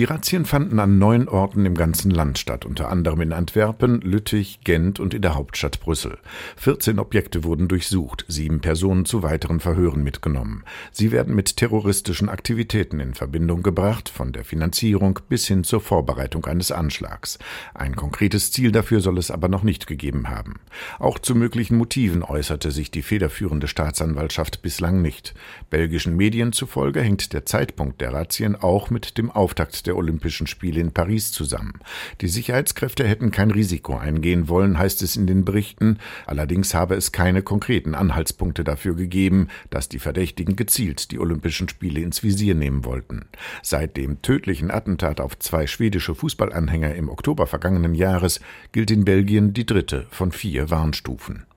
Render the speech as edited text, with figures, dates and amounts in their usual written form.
Die Razzien fanden an 9 Orten im ganzen Land statt, unter anderem in Antwerpen, Lüttich, Gent und in der Hauptstadt Brüssel. 14 Objekte wurden durchsucht, 7 Personen zu weiteren Verhören mitgenommen. Sie werden mit terroristischen Aktivitäten in Verbindung gebracht, von der Finanzierung bis hin zur Vorbereitung eines Anschlags. Ein konkretes Ziel dafür soll es aber noch nicht gegeben haben. Auch zu möglichen Motiven äußerte sich die federführende Staatsanwaltschaft bislang nicht. Belgischen Medien zufolge hängt der Zeitpunkt der Razzien auch mit dem Auftakt der Olympischen Spiele in Paris zusammen. Die Sicherheitskräfte hätten kein Risiko eingehen wollen, heißt es in den Berichten. Allerdings habe es keine konkreten Anhaltspunkte dafür gegeben, dass die Verdächtigen gezielt die Olympischen Spiele ins Visier nehmen wollten. Seit dem tödlichen Attentat auf 2 schwedische Fußballanhänger im Oktober vergangenen Jahres gilt in Belgien die 3. von 4 Warnstufen.